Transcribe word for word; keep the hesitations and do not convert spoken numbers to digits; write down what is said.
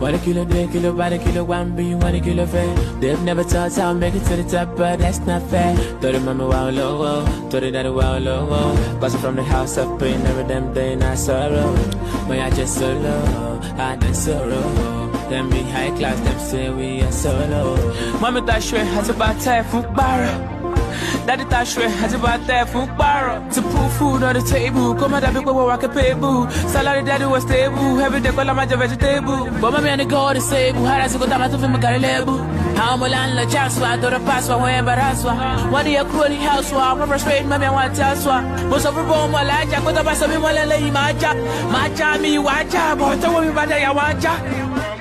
One kilo, two kilo, one kilo, one B, one kilo fair. They've never taught how I make it to the top, but that's not fair. Thought it mama wow low, thought it daddy wow low. Bustin' from the house up in every damn day, not sorrow. But I just solo, I dance solo. Them be high class, them say we are solo. Mama that shred has about time for barrel. Daddy that shred has about time for barrel. To put food on the table, come out of it, go walk a payable. Salary daddy was stable, every day call my vegetable. But mommy and the god is able, how does it go down to film a carry label? How am I land la chance, I don't pass one way, but that's why. One day a cooling house, I'm never straight, mommy, I want to tell you. Most of the room, my life, I got to pass me one and lay my job. My job, me, watch out, but tell me about that, I want you.